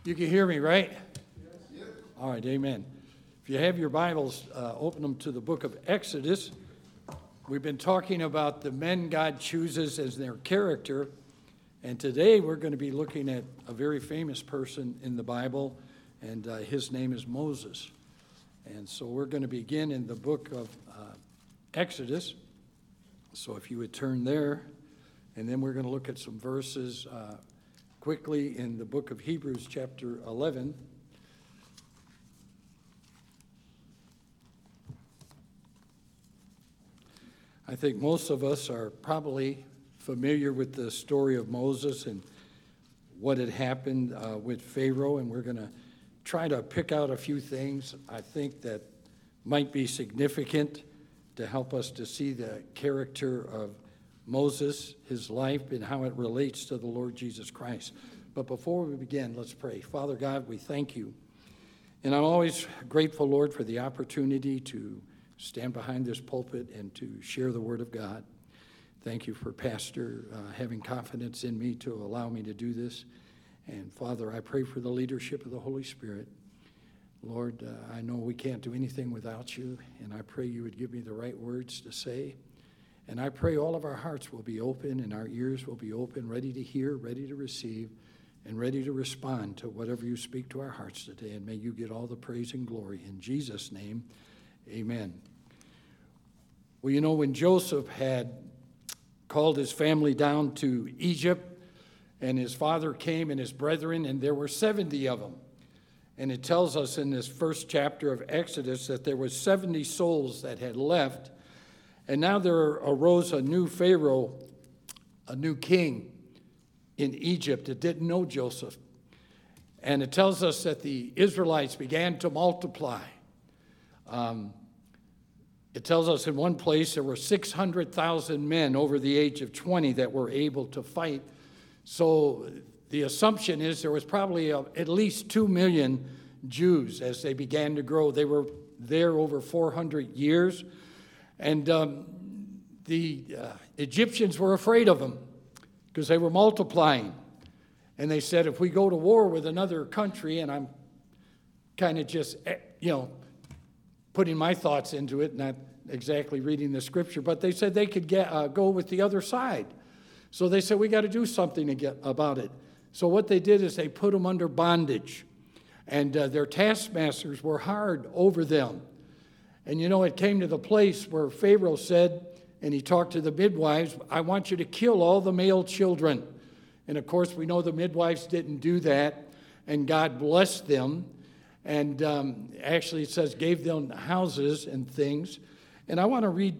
You can hear me, right? Yes. All right, amen. If you have your Bibles, open them to the book of Exodus. We've been talking about the men God chooses as their character, and today we're going to be looking at a very famous person in the Bible, and his name is Moses. And so we're going to begin in the book of Exodus. So if you would turn there, and then we're going to look at some verses quickly in the book of Hebrews chapter 11. I think most of us are probably familiar with the story of Moses and what had happened with Pharaoh, and we're going to try to pick out a few things I think that might be significant to help us to see the character of Moses, his life, and how it relates to the Lord Jesus Christ. But before we begin, let's pray. Father God, we thank you. And I'm always grateful, Lord, for the opportunity to stand behind this pulpit and to share the Word of God. Thank you for Pastor having confidence in me to allow me to do this. And Father, I pray for the leadership of the Holy Spirit. Lord, I know we can't do anything without you, and I pray you would give me the right words to say. And I pray all of our hearts will be open and our ears will be open, ready to hear, ready to receive, and ready to respond to whatever you speak to our hearts today. And may you get all the praise and glory. In Jesus' name, amen. Well, you know, when Joseph had called his family down to Egypt, and his father came and his brethren, and there were 70 of them. And it tells us in this first chapter of Exodus that there were 70 souls that had left. And now there arose a new Pharaoh, a new king in Egypt that didn't know Joseph. And it tells us that the Israelites began to multiply. It tells us in one place there were 600,000 men over the age of 20 that were able to fight. So the assumption is there was probably at least 2 million Jews as they began to grow. They were there over 400 years. And the Egyptians were afraid of them because they were multiplying. And they said, if we go to war with another country, and I'm kind of just, putting my thoughts into it, not exactly reading the scripture, but they said they could go with the other side. So they said, we got to do something about it. So what they did is they put them under bondage. And their taskmasters were hard over them. And it came to the place where Pharaoh said, and he talked to the midwives, I want you to kill all the male children. And of course, we know the midwives didn't do that, and God blessed them. And actually, it says, gave them houses and things. And I want to read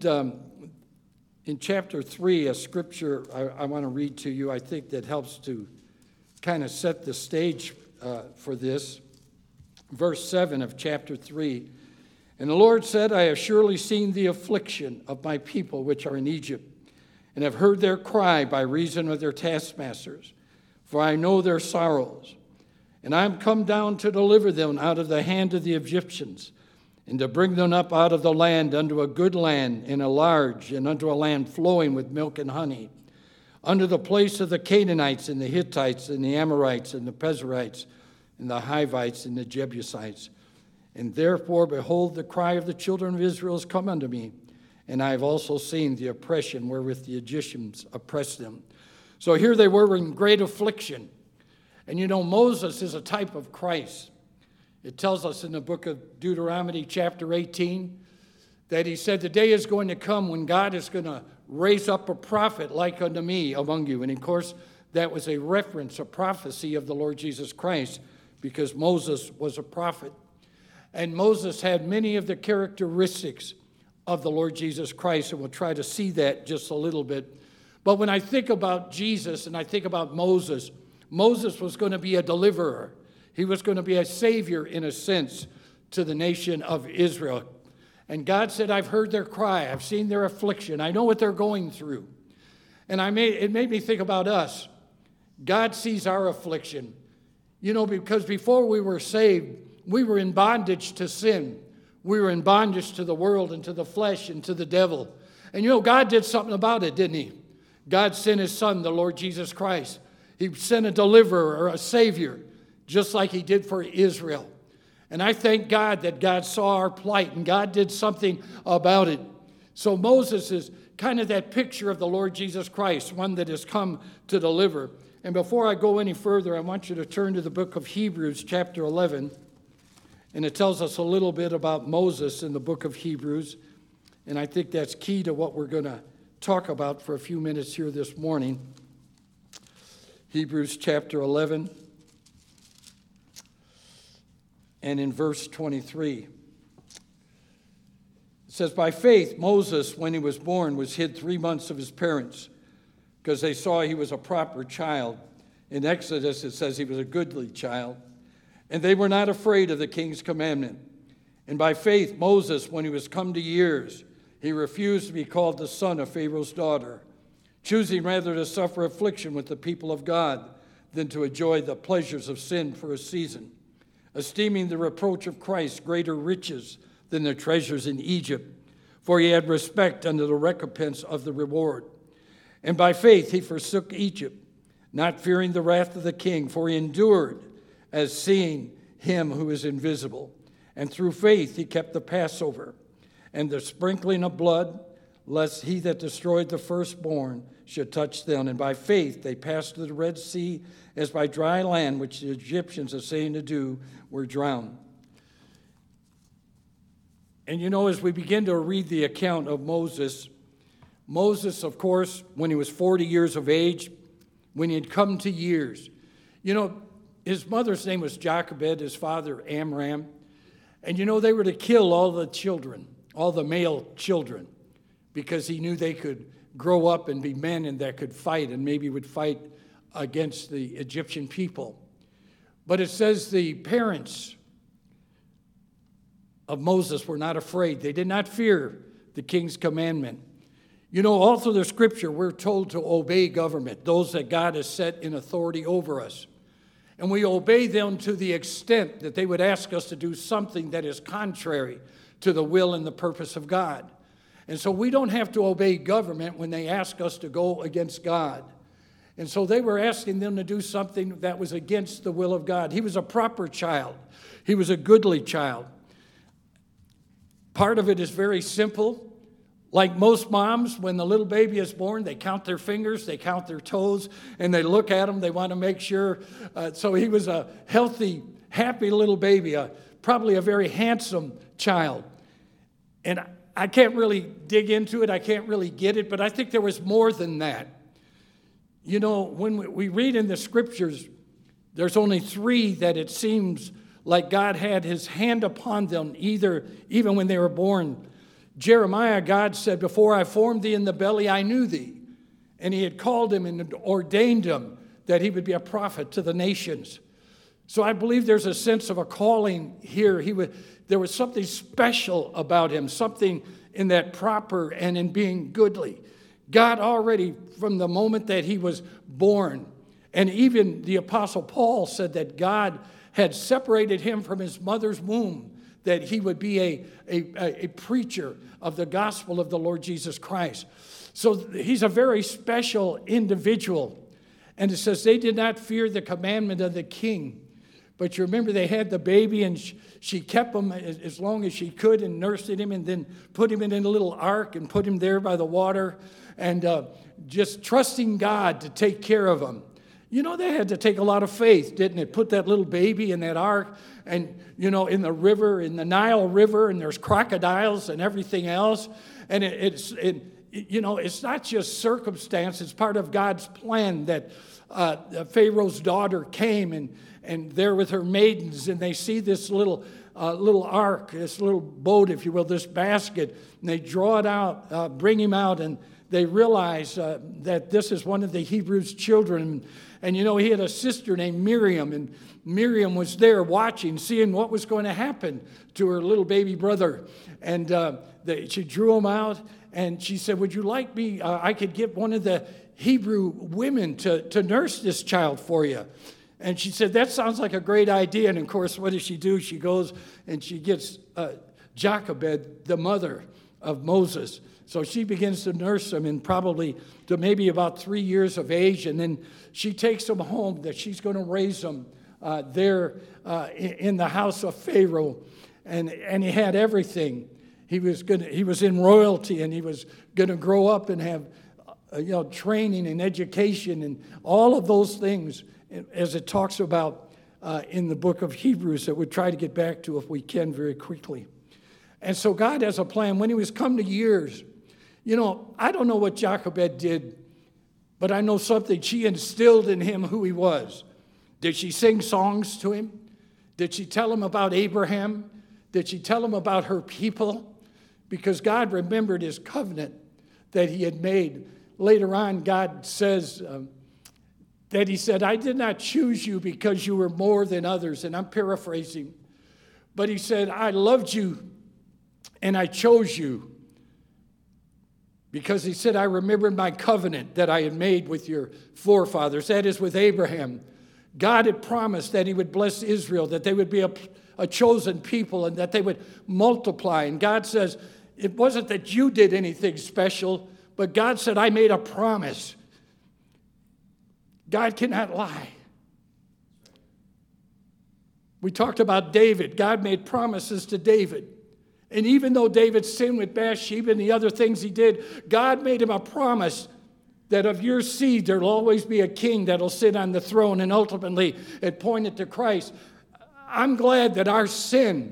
in chapter 3 a scripture I want to read to you. I think that helps to kind of set the stage for this. Verse 7 of chapter 3. And the Lord said, I have surely seen the affliction of my people which are in Egypt, and have heard their cry by reason of their taskmasters, for I know their sorrows. And I am come down to deliver them out of the hand of the Egyptians, and to bring them up out of the land unto a good land, and a large, and unto a land flowing with milk and honey, unto the place of the Canaanites, and the Hittites, and the Amorites, and the Perizzites, and the Hivites, and the Jebusites. And therefore, behold, the cry of the children of Israel is come unto me, and I have also seen the oppression wherewith the Egyptians oppressed them. So here they were in great affliction. And Moses is a type of Christ. It tells us in the book of Deuteronomy chapter 18 that he said, the day is going to come when God is going to raise up a prophet like unto me among you. And of course, that was a reference, a prophecy of the Lord Jesus Christ, because Moses was a prophet. And Moses had many of the characteristics of the Lord Jesus Christ, and we'll try to see that just a little bit. But when I think about Jesus and I think about Moses, Moses was going to be a deliverer. He was going to be a savior, in a sense, to the nation of Israel. And God said, I've heard their cry. I've seen their affliction. I know what they're going through. And it made me think about us. God sees our affliction. Because before we were saved, we were in bondage to sin. We were in bondage to the world and to the flesh and to the devil. And God did something about it, didn't he? God sent his son, the Lord Jesus Christ. He sent a deliverer or a savior just like he did for Israel. And I thank God that God saw our plight and God did something about it. So Moses is kind of that picture of the Lord Jesus Christ, one that has come to deliver. And before I go any further, I want you to turn to the book of Hebrews, chapter 11. And it tells us a little bit about Moses in the book of Hebrews. And I think that's key to what we're going to talk about for a few minutes here this morning. Hebrews chapter 11 and in verse 23. It says, by faith, Moses, when he was born, was hid 3 months of his parents because they saw he was a proper child. In Exodus, it says he was a goodly child. And they were not afraid of the king's commandment. And by faith, Moses, when he was come to years, he refused to be called the son of Pharaoh's daughter, choosing rather to suffer affliction with the people of God than to enjoy the pleasures of sin for a season, esteeming the reproach of Christ greater riches than the treasures in Egypt, for he had respect unto the recompense of the reward. And by faith he forsook Egypt, not fearing the wrath of the king, for he endured as seeing him who is invisible. And through faith he kept the Passover and the sprinkling of blood, lest he that destroyed the firstborn should touch them. And by faith they passed through the Red Sea as by dry land, which the Egyptians, essaying to do, were drowned. And you know, as we begin to read the account of Moses, of course, when he was 40 years of age, when he had come to years, you know, his mother's name was Jochebed, his father Amram. And you know, they were to kill all the children, all the male children, because he knew they could grow up and be men and that could fight and maybe would fight against the Egyptian people. But it says the parents of Moses were not afraid. They did not fear the king's commandment. You know, all through the scripture, we're told to obey government, those that God has set in authority over us. And we obey them to the extent that they would ask us to do something that is contrary to the will and the purpose of God. And so we don't have to obey government when they ask us to go against God. And so they were asking them to do something that was against the will of God. He was a proper child. He was a goodly child. Part of it is very simple. Like most moms, when the little baby is born, they count their fingers, they count their toes, and they look at them. They want to make sure. So he was a healthy, happy little baby, probably a very handsome child. And I can't really dig into it. I can't really get it, but I think there was more than that. You know, when we read in the scriptures, there's only 3 that it seems like God had his hand upon them, even when they were born. Jeremiah, God said, before I formed thee in the belly, I knew thee. And he had called him and ordained him that he would be a prophet to the nations. So I believe there's a sense of a calling here. There was something special about him, something in that proper and in being goodly. God already, from the moment that he was born, and even the Apostle Paul said that God had separated him from his mother's womb, that he would be a preacher of the gospel of the Lord Jesus Christ. So he's a very special individual. And it says they did not fear the commandment of the king. But you remember they had the baby and she kept him as long as she could and nursed him and then put him in a little ark and put him there by the water and just trusting God to take care of him. You know, they had to take a lot of faith, didn't it? Put that little baby in that ark and, you know, in the river, in the Nile River, and there's crocodiles and everything else. And it's not just circumstance. It's part of God's plan that Pharaoh's daughter came and there with her maidens, and they see this little ark, this little boat, if you will, this basket, and they draw it out, bring him out, and they realize that this is one of the Hebrews' children. And, you know, he had a sister named Miriam, and Miriam was there watching, seeing what was going to happen to her little baby brother. And she drew him out, and she said, would you like me, I could get one of the Hebrew women to nurse this child for you. And she said, that sounds like a great idea. And, of course, what does she do? She goes and she gets Jochebed, the mother of Moses. So she begins to nurse him and probably to maybe about 3 years of age. And then she takes him home that she's going to raise him in the house of Pharaoh, and he had everything. He was in royalty, and he was going to grow up and have training and education and all of those things, as it talks about in the book of Hebrews, that we'll try to get back to if we can very quickly. And so God has a plan. When he was come to years, I don't know what Jochebed did, but I know something. She instilled in him who he was. Did she sing songs to him? Did she tell him about Abraham? Did she tell him about her people? Because God remembered his covenant that he had made. Later on, God says that he said, I did not choose you because you were more than others. And I'm paraphrasing. But he said, I loved you and I chose you. Because he said, I remembered my covenant that I had made with your forefathers. That is with Abraham. God had promised that he would bless Israel, that they would be a chosen people and that they would multiply. And God says, it wasn't that you did anything special, but God said, I made a promise. God cannot lie. We talked about David. God made promises to David. And even though David sinned with Bathsheba and the other things he did, God made him a promise that of your seed there will always be a king that will sit on the throne, and ultimately it pointed to Christ. I'm glad that our sin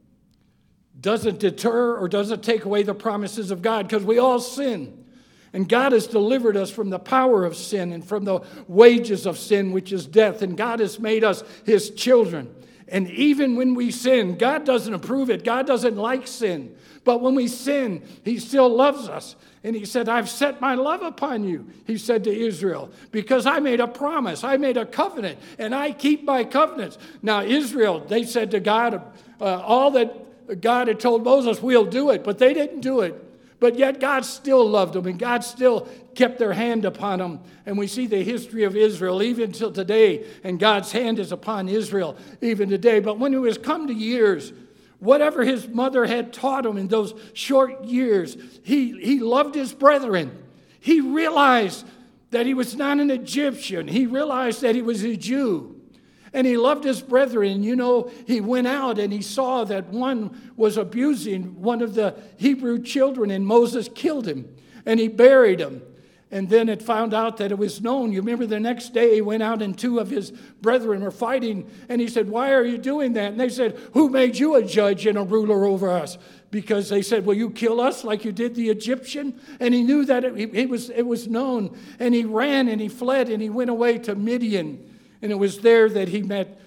doesn't deter or doesn't take away the promises of God, because we all sin. And God has delivered us from the power of sin and from the wages of sin, which is death. And God has made us his children. And even when we sin, God doesn't approve it. God doesn't like sin. But when we sin, he still loves us. And he said, I've set my love upon you, he said to Israel, because I made a promise. I made a covenant, and I keep my covenants. Now, Israel, they said to God, all that God had told Moses, we'll do it. But they didn't do it. But yet God still loved them, and God still kept their hand upon them. And we see the history of Israel even till today, and God's hand is upon Israel even today. But when he was come to years, whatever his mother had taught him in those short years, he loved his brethren. He realized that he was not an Egyptian. He realized that he was a Jew. And he loved his brethren. He went out and he saw that one was abusing one of the Hebrew children, and Moses killed him, and he buried him. And then it found out that it was known. You remember the next day he went out and two of his brethren were fighting, and he said, why are you doing that? And they said, who made you a judge and a ruler over us? Because they said, will you kill us like you did the Egyptian? And he knew that it was known. And he ran and he fled and he went away to Midian. And it was there that he met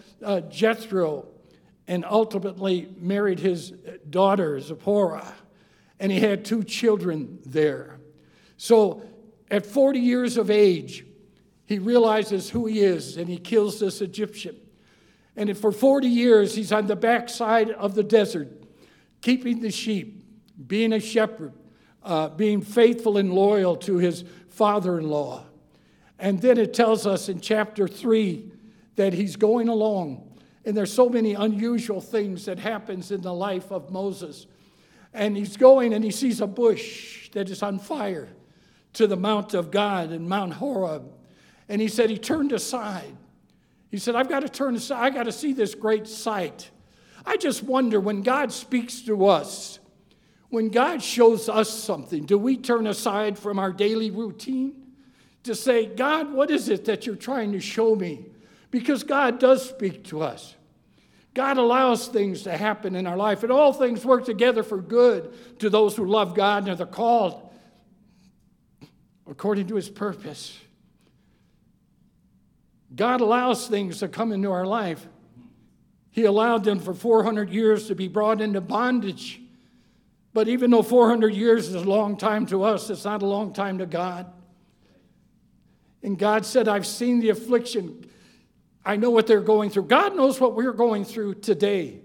Jethro and ultimately married his daughter, Zipporah. And he had 2 children there. So at 40 years of age, he realizes who he is, and he kills this Egyptian. And for 40 years, he's on the backside of the desert, keeping the sheep, being a shepherd, being faithful and loyal to his father-in-law. And then it tells us in chapter 3 that he's going along. And there's so many unusual things that happens in the life of Moses. And he's going and he sees a bush that is on fire to the Mount of God and Mount Horeb. And he said he turned aside. He said, I've got to turn aside. I got to see this great sight. I just wonder, when God speaks to us, when God shows us something, do we turn aside from our daily routine to say, God, what is it that you're trying to show me? Because God does speak to us. God allows things to happen in our life, and all things work together for good to those who love God and are called according to his purpose. God allows things to come into our life. He allowed them for 400 years to be brought into bondage. But even though 400 years is a long time to us, it's not a long time to God. And God said, I've seen the affliction. I know what they're going through. God knows what we're going through today.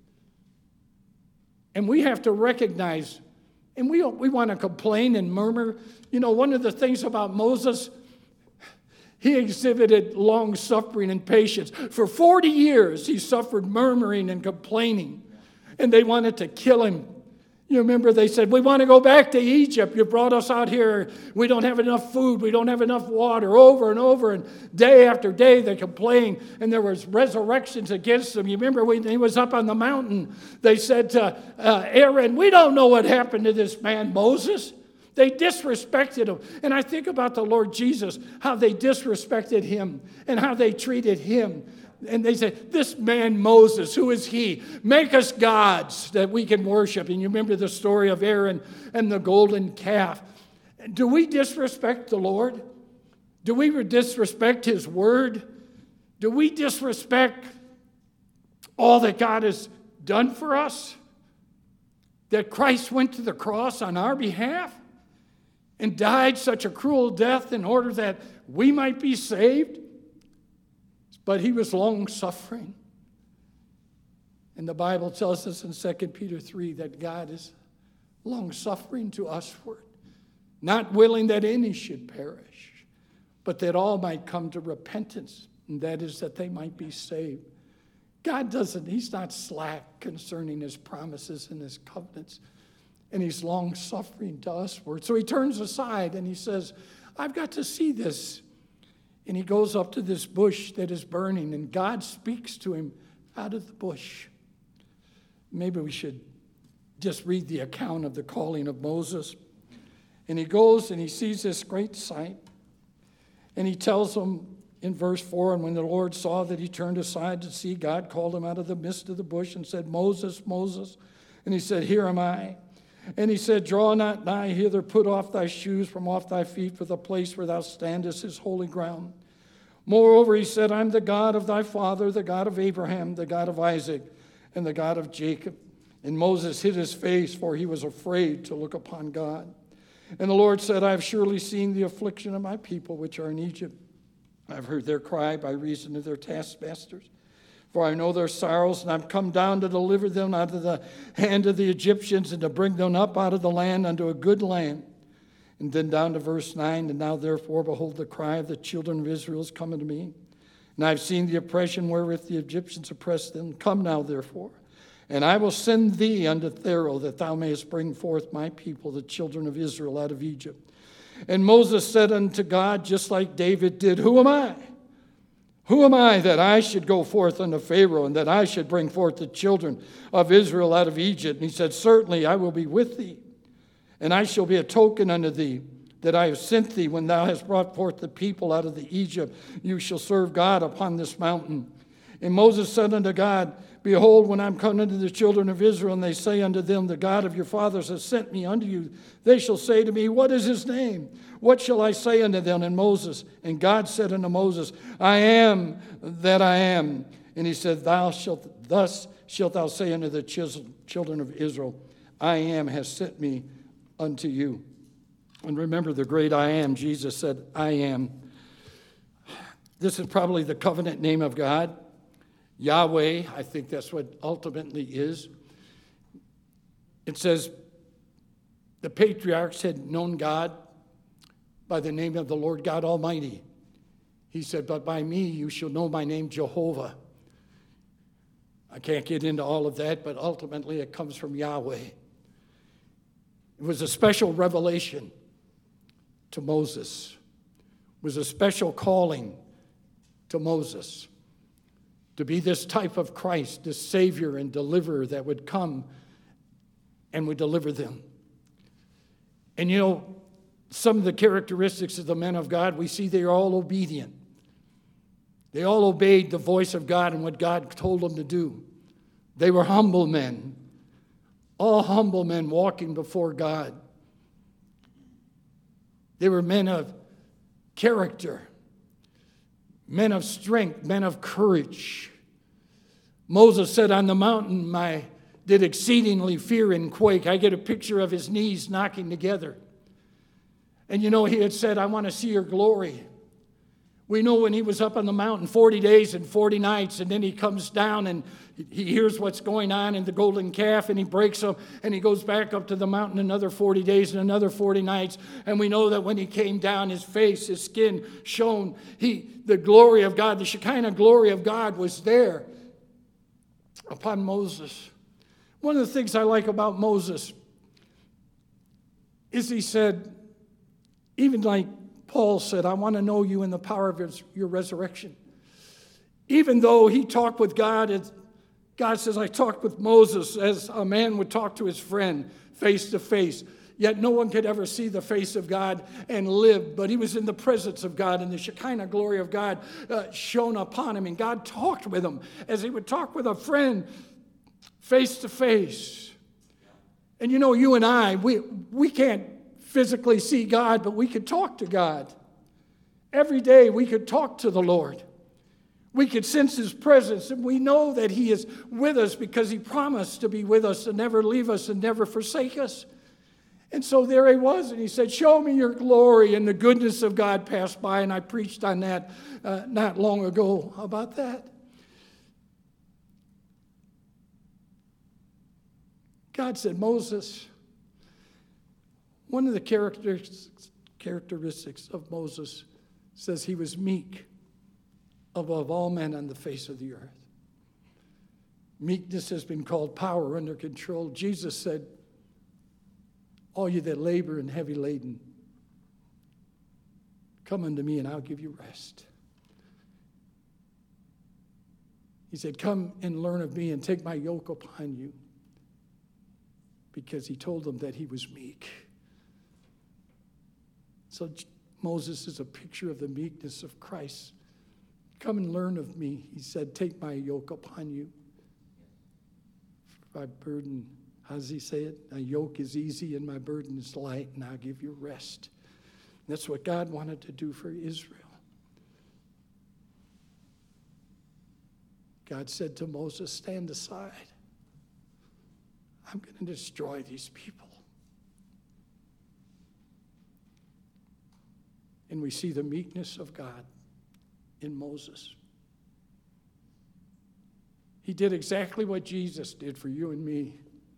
And we have to recognize, and we want to complain and murmur. One of the things about Moses, he exhibited long suffering and patience. For 40 years, he suffered murmuring and complaining. And they wanted to kill him. You remember they said, we want to go back to Egypt. You brought us out here. We don't have enough food. We don't have enough water. Over and over. And day after day they complained. And there was resurrections against them. You remember when he was up on the mountain, they said to Aaron, we don't know what happened to this man Moses. They disrespected him. And I think about the Lord Jesus, how they disrespected him and how they treated him. And they said, this man Moses, who is he? Make us gods that we can worship. And you remember the story of Aaron and the golden calf. Do we disrespect the Lord? Do we disrespect his word? Do we disrespect all that God has done for us? That Christ went to the cross on our behalf and died such a cruel death in order that we might be saved? But he was long-suffering. And the Bible tells us in 2 Peter 3 that God is long-suffering to usward, not willing that any should perish, but that all might come to repentance, and that is that they might be saved. God he's not slack concerning his promises and his covenants, and he's long-suffering to usward. So he turns aside and he says, I've got to see this. And he goes up to this bush that is burning, and God speaks to him out of the bush. Maybe we should just read the account of the calling of Moses. And he goes and he sees this great sight. And he tells him in verse 4, and when the Lord saw that he turned aside to see, God called him out of the midst of the bush and said, Moses, Moses. And he said, Here am I. And he said, Draw not nigh hither, put off thy shoes from off thy feet, for the place where thou standest is holy ground. Moreover, he said, I'm the God of thy father, the God of Abraham, the God of Isaac, and the God of Jacob. And Moses hid his face, for he was afraid to look upon God. And the Lord said, I have surely seen the affliction of my people which are in Egypt. I have heard their cry by reason of their taskmasters. For I know their sorrows, and I've come down to deliver them out of the hand of the Egyptians and to bring them up out of the land unto a good land. And then down to verse 9, and now therefore, behold, the cry of the children of Israel is coming to me. And I've seen the oppression wherewith the Egyptians oppressed them. Come now, therefore, and I will send thee unto Pharaoh, that thou mayest bring forth my people, the children of Israel, out of Egypt. And Moses said unto God, just like David did, Who am I? Who am I that I should go forth unto Pharaoh, and that I should bring forth the children of Israel out of Egypt? And he said, Certainly I will be with thee, and I shall be a token unto thee, that I have sent thee. When thou hast brought forth the people out of the Egypt, you shall serve God upon this mountain. And Moses said unto God, Behold, when I'm come unto the children of Israel, and they say unto them, The God of your fathers has sent me unto you, they shall say to me, What is his name? What shall I say unto them? And God said unto Moses, I am that I am. And he said, Thus shalt thou say unto the children of Israel, I am has sent me unto you. And remember the great I am. Jesus said, I am. This is probably the covenant name of God. Yahweh, I think that's what ultimately is. It says the patriarchs had known God by the name of the Lord God Almighty. He said, but by me you shall know my name Jehovah. I can't get into all of that, but ultimately it comes from Yahweh. It was a special revelation to Moses. It was a special calling to Moses to be this type of Christ, this Savior and deliverer that would come and would deliver them. And you know, some of the characteristics of the men of God, we see they are all obedient. They all obeyed the voice of God and what God told them to do. They were humble men, all humble men walking before God. They were men of character, men of strength, men of courage. Moses said, on the mountain I did exceedingly fear and quake. I get a picture of his knees knocking together. And you know, he had said, I want to see your glory. We know when he was up on the mountain 40 days and 40 nights, and then he comes down and he hears what's going on in the golden calf, and he breaks them, and he goes back up to the mountain another 40 days and another 40 nights. And we know that when he came down, his face, his skin shone. The glory of God, the Shekinah glory of God was there upon Moses. One of the things I like about Moses, is he said, even like Paul said, I want to know you in the power of your resurrection. Even though he talked with God, God says, I talked with Moses as a man would talk to his friend face to face. Yet no one could ever see the face of God and live. But he was in the presence of God, and the Shekinah glory of God shone upon him. And God talked with him as he would talk with a friend face to face. And you know, you and I, we can't physically see God, but we could talk to God. Every day we could talk to the Lord. We could sense his presence, and we know that he is with us because he promised to be with us and never leave us and never forsake us. And so there he was, and he said, show me your glory, and the goodness of God passed by, and I preached on that not long ago about that. God said, Moses, one of the characteristics of Moses says he was meek above all men on the face of the earth. Meekness has been called power under control. Jesus said, all you that labor and heavy laden, come unto me and I'll give you rest. He said, come and learn of me and take my yoke upon you, because he told them that he was meek. So Moses is a picture of the meekness of Christ. Come and learn of me. He said, take my yoke upon you. My burden, how does he say it? My yoke is easy and my burden is light, and I'll give you rest. And that's what God wanted to do for Israel. God said to Moses, stand aside. I'm going to destroy these people. And we see the meekness of God in Moses. He did exactly what Jesus did for you and me.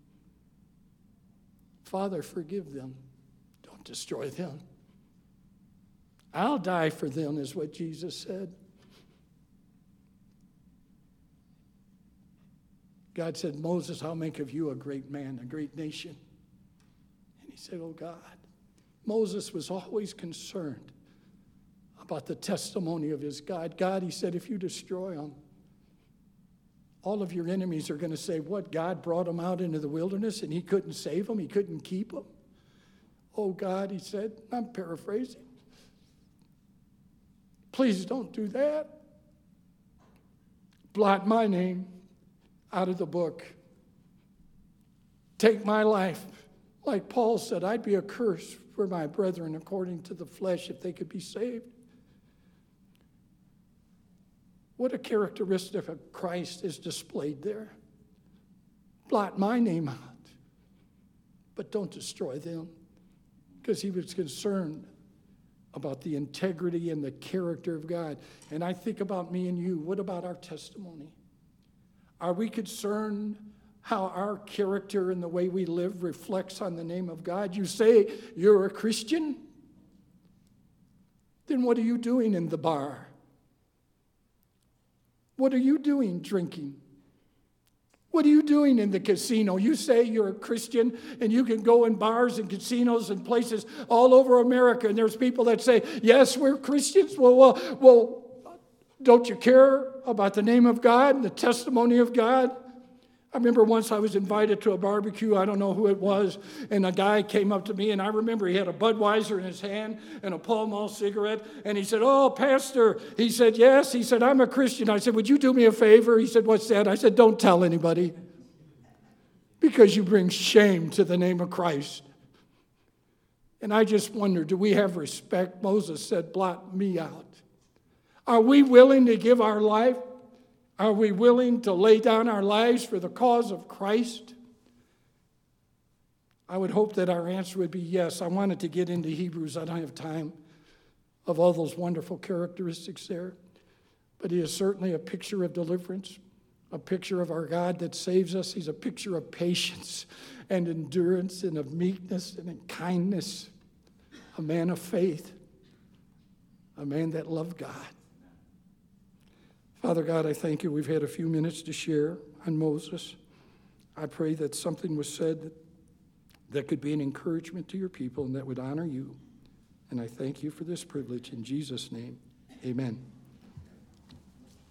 Father, forgive them. Don't destroy them. I'll die for them, is what Jesus said. God said, Moses, I'll make of you a great man, a great nation. And he said, oh God. Moses was always concerned about the testimony of his God. God, he said, if you destroy them, all of your enemies are going to say, what, God brought them out into the wilderness and he couldn't save them, he couldn't keep them? Oh God, he said, I'm paraphrasing, please don't do that. Blot my name out of the book. Take my life. Like Paul said, I'd be a curse for my brethren according to the flesh if they could be saved. What a characteristic of Christ is displayed there. Blot my name out, but don't destroy them, because he was concerned about the integrity and the character of God. And I think about me and you. What about our testimony? Are we concerned how our character and the way we live reflects on the name of God? You say you're a Christian? Then what are you doing in the bar? What are you doing drinking? What are you doing in the casino? You say you're a Christian and you can go in bars and casinos and places all over America, and there's people that say, yes, we're Christians. Well, don't you care about the name of God and the testimony of God? I remember once I was invited to a barbecue, I don't know who it was, and a guy came up to me, and I remember he had a Budweiser in his hand and a Pall Mall cigarette, and he said, oh, Pastor. He said, yes. He said, I'm a Christian. I said, would you do me a favor? He said, what's that? I said, don't tell anybody, because you bring shame to the name of Christ. And I just wonder, do we have respect? Moses said, blot me out. Are we willing to give our life? Are we willing to lay down our lives for the cause of Christ? I would hope that our answer would be yes. I wanted to get into Hebrews. I don't have time of all those wonderful characteristics there. But he is certainly a picture of deliverance, a picture of our God that saves us. He's a picture of patience and endurance and of meekness and of kindness, a man of faith, a man that loved God. Father God, I thank you. We've had a few minutes to share on Moses. I pray that something was said that could be an encouragement to your people and that would honor you. And I thank you for this privilege in Jesus' name. Amen.